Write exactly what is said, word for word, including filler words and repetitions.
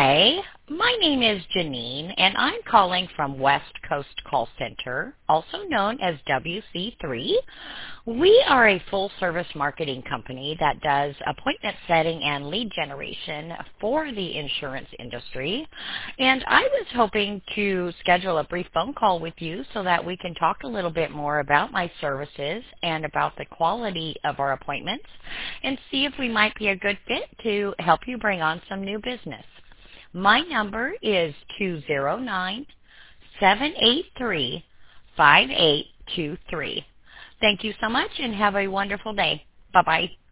Hi, my name is Janine, and I'm calling from West Coast Call Center, also known as W C three. We are a full-service marketing company that does appointment setting and lead generation for the insurance industry, and I was hoping to schedule a brief phone call with you so that we can talk a little bit more about my services and about the quality of our appointments and see if we might be a good fit to help you bring on some new business. My number is two zero nine, seven eight three, five eight two three. Thank you so much and have a wonderful day. Bye-bye.